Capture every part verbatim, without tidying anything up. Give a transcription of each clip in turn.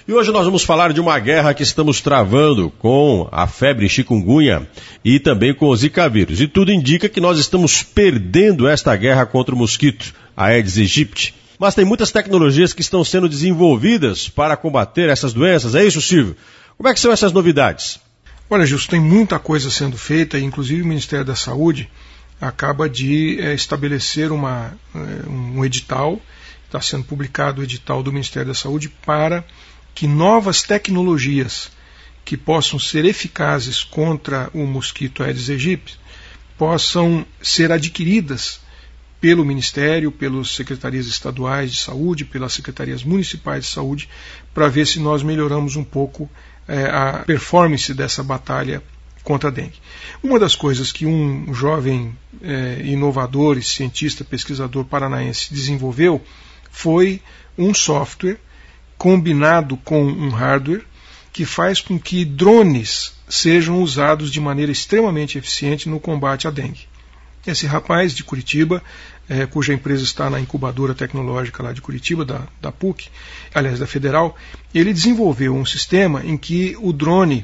E hoje nós vamos falar de uma guerra que estamos travando com a febre chikungunya e também com o Zika vírus. E tudo indica que nós estamos perdendo esta guerra contra o mosquito, a Aedes aegypti. Mas tem muitas tecnologias que estão sendo desenvolvidas para combater essas doenças. É isso, Silvio? Como é que são essas novidades? Olha, Gilson, tem muita coisa sendo feita, inclusive o Ministério da Saúde acaba de é, estabelecer uma, é, um edital, está sendo publicado o edital do Ministério da Saúde para que novas tecnologias que possam ser eficazes contra o mosquito Aedes aegypti possam ser adquiridas pelo Ministério, pelas secretarias estaduais de saúde, pelas secretarias municipais de saúde, para ver se nós melhoramos um pouco é, a performance dessa batalha contra a dengue. Uma das coisas que um jovem é, inovador e cientista, pesquisador paranaense desenvolveu foi um software combinado com um hardware que faz com que drones sejam usados de maneira extremamente eficiente no combate à dengue. Esse rapaz de Curitiba, é, cuja empresa está na incubadora tecnológica lá de Curitiba, da, da P U C, aliás da Federal, ele desenvolveu um sistema em que o drone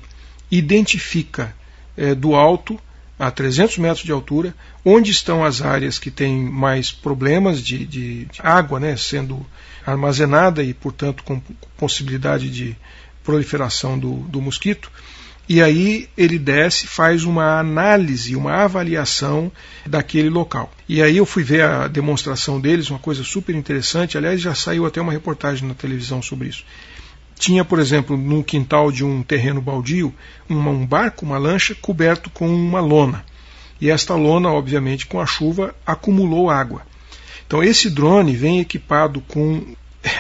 identifica é, do alto, a trezentos metros de altura, onde estão as áreas que têm mais problemas de, de, de água, né, sendo armazenada e, portanto, com possibilidade de proliferação do, do mosquito. E aí ele desce, faz uma análise, uma avaliação daquele local. E aí eu fui ver a demonstração deles, uma coisa super interessante, aliás já saiu até uma reportagem na televisão sobre isso. Tinha, por exemplo, no quintal de um terreno baldio, uma, um barco, uma lancha, coberto com uma lona. E esta lona, obviamente, com a chuva, acumulou água. Então esse drone vem equipado com,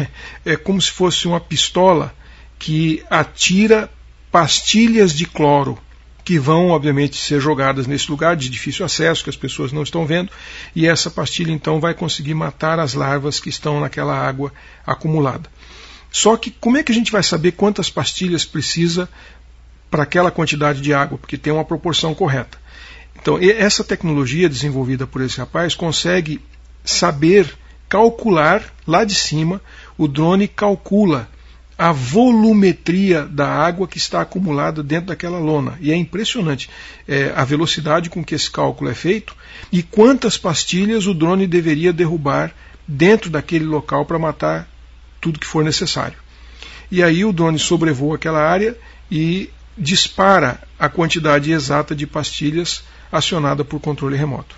é como se fosse uma pistola que atira pastilhas de cloro, que vão, obviamente, ser jogadas nesse lugar de difícil acesso, que as pessoas não estão vendo, e essa pastilha, então, vai conseguir matar as larvas que estão naquela água acumulada. Só que como é que a gente vai saber quantas pastilhas precisa para aquela quantidade de água? Porque tem uma proporção correta. Então, essa tecnologia desenvolvida por esse rapaz consegue saber calcular lá de cima, o drone calcula a volumetria da água que está acumulada dentro daquela lona. E é impressionante é, a velocidade com que esse cálculo é feito e quantas pastilhas o drone deveria derrubar dentro daquele local para matar tudo que for necessário. E aí o drone sobrevoa aquela área e dispara a quantidade exata de pastilhas acionada por controle remoto.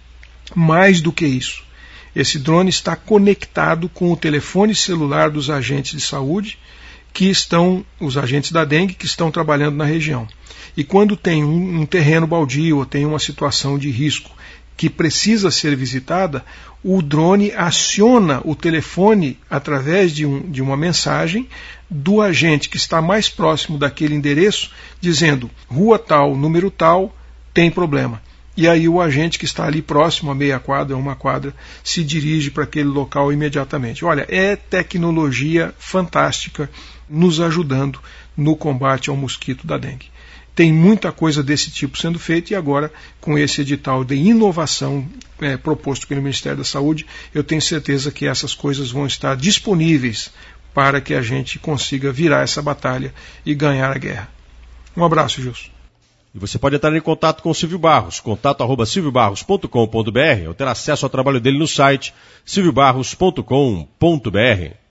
Mais do que isso, esse drone está conectado com o telefone celular dos agentes de saúde, que estão, os agentes da dengue, que estão trabalhando na região. E quando tem um, um terreno baldio ou tem uma situação de risco que precisa ser visitada, o drone aciona o telefone através de, um, de uma mensagem do agente que está mais próximo daquele endereço, dizendo, rua tal, número tal, tem problema. E aí o agente que está ali próximo, a meia quadra, uma quadra, se dirige para aquele local imediatamente. Olha, é tecnologia fantástica nos ajudando no combate ao mosquito da dengue. Tem muita coisa desse tipo sendo feita e agora, com esse edital de inovação é, proposto pelo Ministério da Saúde, eu tenho certeza que essas coisas vão estar disponíveis para que a gente consiga virar essa batalha e ganhar a guerra. Um abraço, Gilson. E você pode entrar em contato com o Silvio Barros, contato arroba silvio barros ponto com ponto br, ou ter acesso ao trabalho dele no site silvio barros ponto com ponto br.